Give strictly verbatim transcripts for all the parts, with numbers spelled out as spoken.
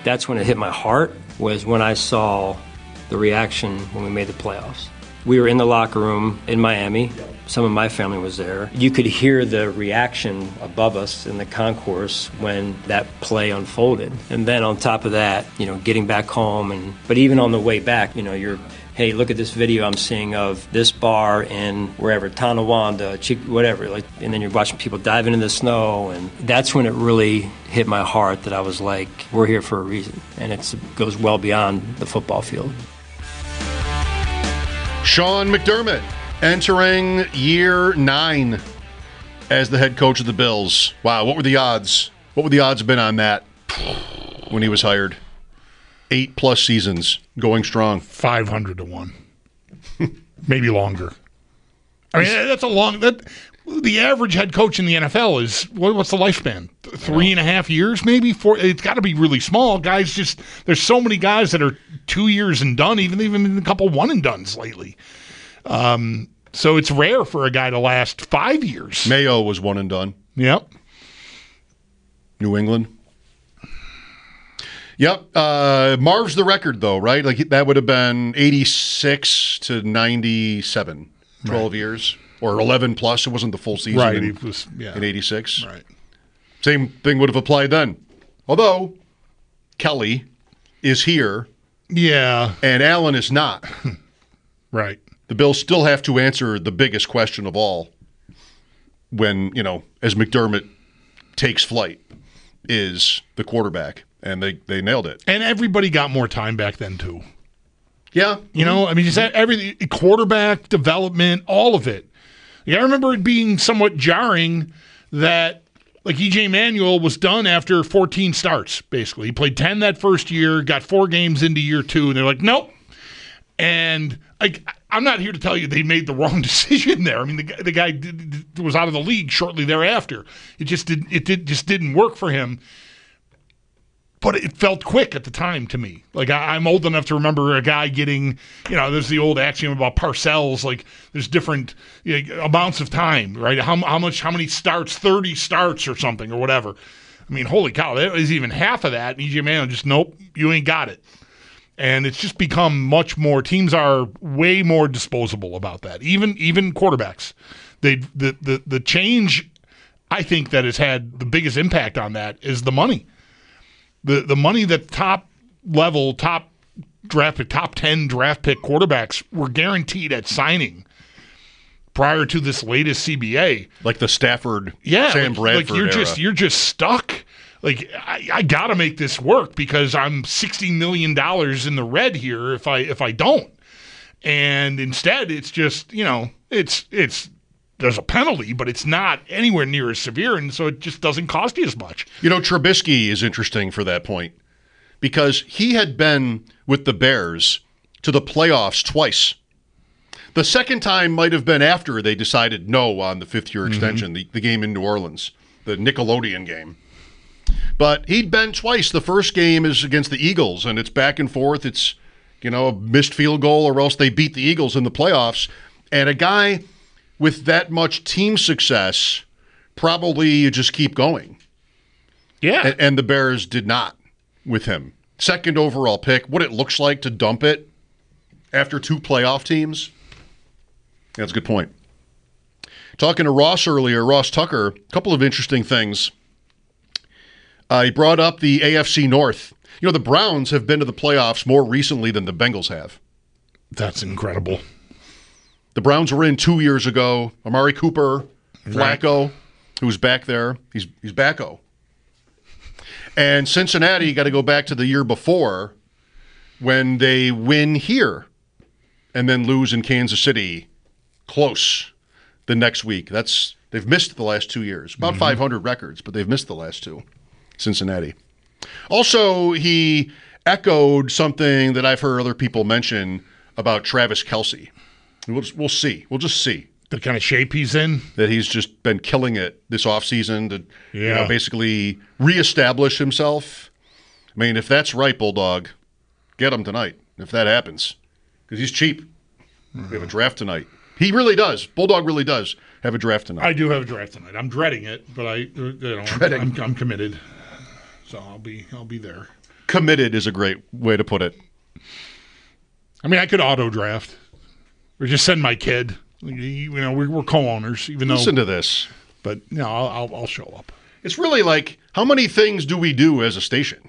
That's when it hit my heart, was when I saw the reaction when we made the playoffs. We were in the locker room in Miami. Some of my family was there. You could hear the reaction above us in the concourse when that play unfolded. And then on top of that, you know, getting back home, and but even on the way back, you know, you're, hey, look at this video I'm seeing of this bar in wherever, Tonawanda, Chick, whatever. Like, and then you're watching people diving in the snow, and that's when it really hit my heart that I was like, we're here for a reason, and it's, it goes well beyond the football field. Sean McDermott entering year nine as the head coach of the Bills. Wow, what were the odds? What would the odds have been on that when he was hired? Eight plus seasons, going strong. five hundred to one. Maybe longer. I mean, that's a long... That, the average head coach in the N F L is, what, what's the lifespan? Three and a half years, maybe? Four. It's got to be really small. Guys just... There's so many guys that are two years and done, even, even a couple one and dones lately. Um, so it's rare for a guy to last five years. Mayo was one and done. Yep. New England. Yep. Uh, Marv's the record, though, right? Like that would have been eighty-six to ninety-seven, twelve right. years, or eleven plus. It wasn't the full season right, in, it was, yeah. in eighty-six. Right. Same thing would have applied then. Although Kelly is here. Yeah. And Allen is not. Right. The Bills still have to answer the biggest question of all when, you know, as McDermott takes flight, is the quarterback. And they, they nailed it. And everybody got more time back then, too. Yeah. You know, I mean, just everything, quarterback, development, all of it. Yeah, I remember it being somewhat jarring that, like, E J Manuel was done after fourteen starts, basically. He played ten that first year, got four games into year two, and they're like, nope. And I, I'm not here to tell you they made the wrong decision there. I mean, the, the guy did, was out of the league shortly thereafter. It just did, it did, just didn't work for him. But it felt quick at the time to me. Like, I, I'm old enough to remember a guy getting, you know, there's the old axiom about Parcells. Like, there's different you know, amounts of time, right? How, how much, how many starts? thirty starts or something or whatever. I mean, holy cow, that was even half of that. And E J Manuel just, nope, you ain't got it. And it's just become much more, teams are way more disposable about that. Even even quarterbacks. They the, the, the change, I think, that has had the biggest impact on that is the money. The the money that top level, top draft pick, top ten draft pick quarterbacks were guaranteed at signing prior to this latest C B A. Like the Stafford, yeah, Sam like, Bradford like you're era. just you're just stuck. Like I, I gotta make this work because I'm sixty million dollars in the red here if I if I don't. And instead it's just, you know, it's it's there's a penalty, but it's not anywhere near as severe, and so it just doesn't cost you as much. You know, Trubisky is interesting for that point because he had been with the Bears to the playoffs twice. The second time might have been after they decided no on the fifth-year extension, mm-hmm. the, the game in New Orleans, the Nickelodeon game. But he'd been twice. The first game is against the Eagles, and it's back and forth. It's, you know, a missed field goal or else they beat the Eagles in the playoffs. And a guy with that much team success, probably you just keep going. Yeah. And, and the Bears did not with him. Second overall pick, what it looks like to dump it after two playoff teams. That's a good point. Talking to Ross earlier, Ross Tucker, a couple of interesting things. Uh, he brought up the A F C North. You know, the Browns have been to the playoffs more recently than the Bengals have. That's incredible. The Browns were in two years ago. Amari Cooper, Flacco, right. who's back there. He's he's back-o. And Cincinnati got to go back to the year before when they win here and then lose in Kansas City close the next week. That's they've missed the last two years. About mm-hmm. five hundred records, but they've missed the last two. Cincinnati. Also, he echoed something that I've heard other people mention about Travis Kelce. We'll, just, we'll see. We'll just see. The kind of shape he's in? That he's just been killing it this offseason to yeah. you know, basically reestablish himself. I mean, if that's right, Bulldog, get him tonight if that happens. Because he's cheap. Mm-hmm. We have a draft tonight. He really does. Bulldog really does have a draft tonight. I do have a draft tonight. I'm dreading it, but I, you know, dreading. I'm, I'm committed. So I'll be I'll be there. committed is a great way to put it. I mean, I could auto draft or just send my kid. You know, we're, we're co-owners, even though. Listen to this. But you know, I'll, I'll, I'll show up. It's really like, how many things do we do as a station?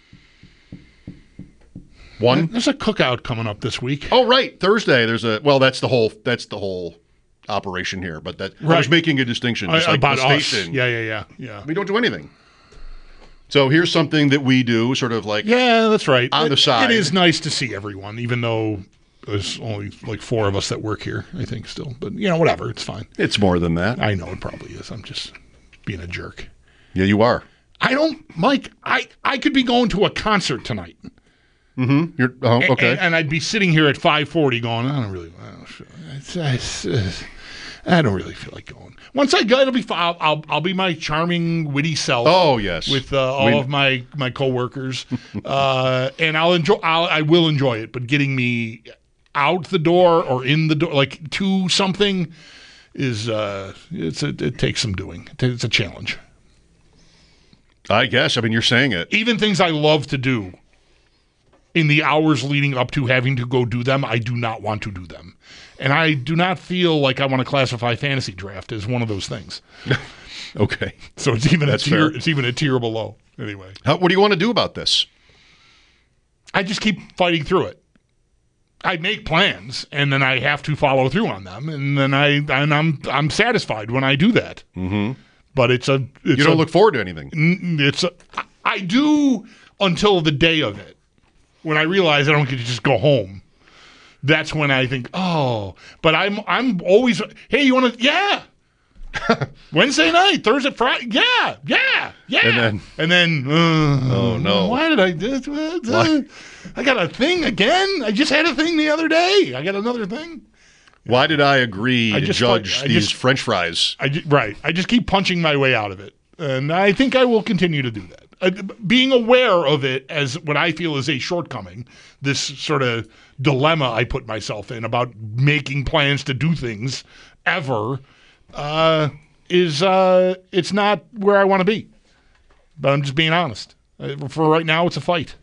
One. There's a cookout coming up this week. Oh, right, Thursday. There's a well. That's the whole. That's the whole operation here. But that Right. I was making a distinction. Just I, like about the us. station. Yeah, yeah, yeah, yeah. We don't do anything. So here's something that we do, sort of like. Yeah, that's right. On it, the side. It is nice to see everyone, even though there's only like four of us that work here, I think, still. But, you know, whatever. It's fine. It's more than that. I know it probably is. I'm just being a jerk. Yeah, you are. I don't, Mike, I, I could be going to a concert tonight. Mm-hmm. You're oh, okay. And, and I'd be sitting here at five forty going, I don't really, I don't, feel- it's, it's, it's, I don't really feel like going. Once I go, it'll be fine. I'll, I'll, I'll be my charming, witty self. Oh yes. With uh, all We- of my my coworkers, uh, and I'll enjoy. I'll, I will enjoy it. But getting me out the door or in the door, like to something, is uh, it's a, it takes some doing. It's a challenge. I guess. I mean, you're saying it. Even things I love to do, in the hours leading up to having to go do them, I do not want to do them. And I do not feel like I want to classify fantasy draft as one of those things. Okay. So it's even That's a tier. fair. It's even a tier below. Anyway, How, what do you want to do about this? I just keep fighting through it. I make plans, and then I have to follow through on them, and then I and I'm I'm satisfied when I do that. Mm-hmm. But it's a it's You don't a, look forward to anything. It's a, I do until the day of it, when I realize I don't get to just go home. That's when I think, oh, but I'm I'm always, hey, you want to, yeah. Wednesday night, Thursday, Friday, yeah, yeah, yeah. And then- and then uh, Oh, no. why did I do this? Why? I got a thing again. I just had a thing the other day. I got another thing. Why did I agree I to just judge find- I these just- French fries? I ju- right. I just keep punching my way out of it, and I think I will continue to do that. Uh, being aware of it as what I feel is a shortcoming, this sort of dilemma I put myself in about making plans to do things ever, uh, is uh, it's not where I want to be. But I'm just being honest. Uh, for right now, it's a fight.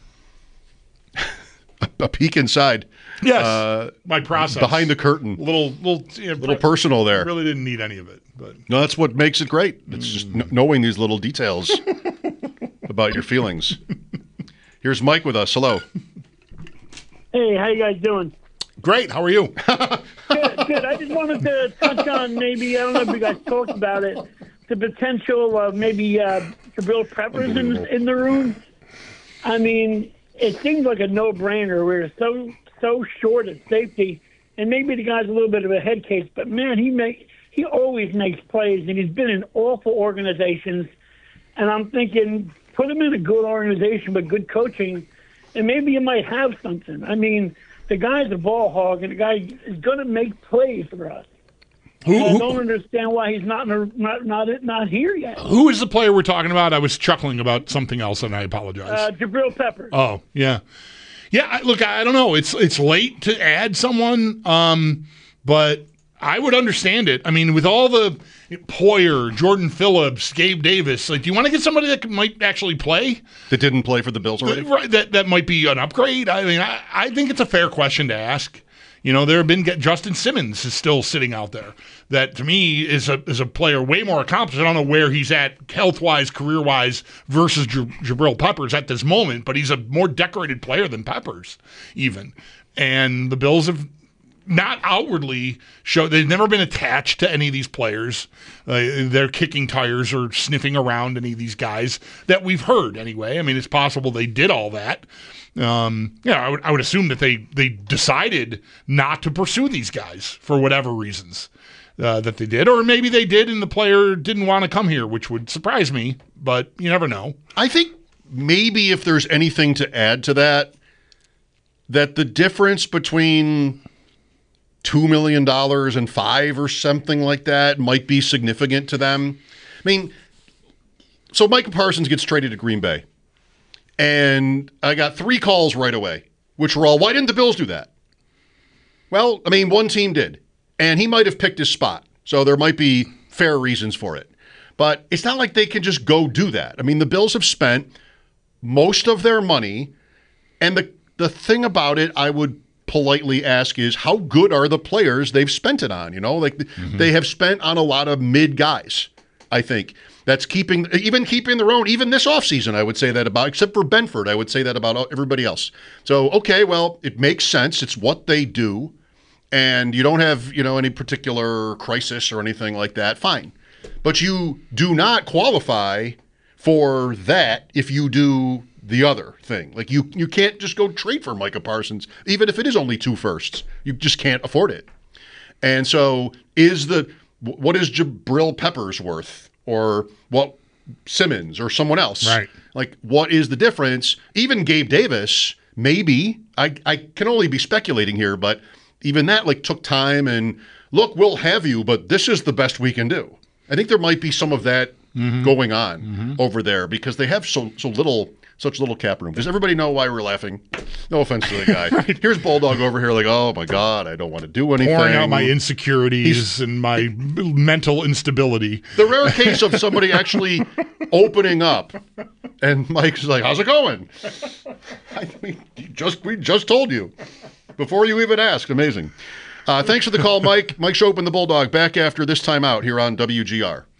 A peek inside. Yes, Uh, my process behind the curtain. little little yeah, little personal there. Really didn't need any of it, but No, that's what makes it great. It's just kn- knowing these little details about your feelings. Here's Mike with us. Hello. Hey, how you guys doing? great. How are you? Good, good. I just wanted to touch on maybe, I don't know if you guys talked about it, the potential of maybe uh, Jabril Peppers in, in the room. I mean, it seems like a no-brainer. We're so so short at safety, and maybe the guy's a little bit of a head case, but man, he make he always makes plays, and he's been in awful organizations. And I'm thinking, put him in a good organization with good coaching, and maybe you might have something. I mean, the guy's a ball hog, and the guy is going to make plays for us. Who, And I who, don't understand why he's not in a, not not not here yet. who is the player we're talking about? I was chuckling about something else, and I apologize. Uh, Jabril Peppers. Oh, yeah. Yeah, I, look, I don't know. It's it's late to add someone, um, but I would understand it. I mean, with all the Poyer, Jordan Phillips, Gabe Davis, like, do you want to get somebody that might actually play? That didn't play for the Bills already? Right, that that might be an upgrade. I mean, I, I think it's a fair question to ask. You know, there have been Justin Simmons is still sitting out there. That to me is a is a player way more accomplished. I don't know where he's at health wise, career wise versus J- Jabril Peppers at this moment, but he's a more decorated player than Peppers even. And the Bills have not outwardly show they've never been attached to any of these players. Uh, they're kicking tires or sniffing around any of these guys that we've heard anyway. I mean, it's possible they did all that. Um, yeah, I would I would assume that they they decided not to pursue these guys for whatever reasons uh, that they did, or maybe they did and the player didn't want to come here, which would surprise me. But you never know. I think maybe if there's anything to add to that, that the difference between two million dollars and five or something like that might be significant to them. I mean, so Micah Parsons gets traded to Green Bay. And I got three calls right away, which were all, why didn't the Bills do that? Well, I mean, one team did. And he might have picked his spot. So there might be fair reasons for it. But it's not like they can just go do that. I mean, the Bills have spent most of their money. And the the thing about it, I would politely ask is, how good are the players they've spent it on? You know, like mm-hmm. they have spent on a lot of mid guys, I think. That's keeping, even keeping their own, even this offseason, I would say that about, except for Benford, I would say that about everybody else. So, okay, well, it makes sense. It's what they do. And you don't have, you know, any particular crisis or anything like that. Fine. But you do not qualify for that if you do the other thing. Like you, you can't just go trade for Micah Parsons, even if it is only two firsts. You just can't afford it. And so is the, what is Jabril Peppers worth? Or what Simmons or someone else? Right. Like, what is the difference? Even Gabe Davis, maybe. I, I can only be speculating here, but even that like took time and look, we'll have you, but this is the best we can do. I think there might be some of that mm-hmm. going on mm-hmm. over there because they have so so little such little cap room. Does everybody know why we're laughing? No offense to the guy. Right. Here's Bulldog over here like, oh my God, I don't want to do anything. Pouring out my insecurities He's, and my mental instability. The rare case of somebody actually opening up and Mike's like, how's it going? I mean, just we just told you before you even asked. Amazing. Uh, thanks for the call, Mike. Mike Schopen, the Bulldog, back after this time out here on W G R.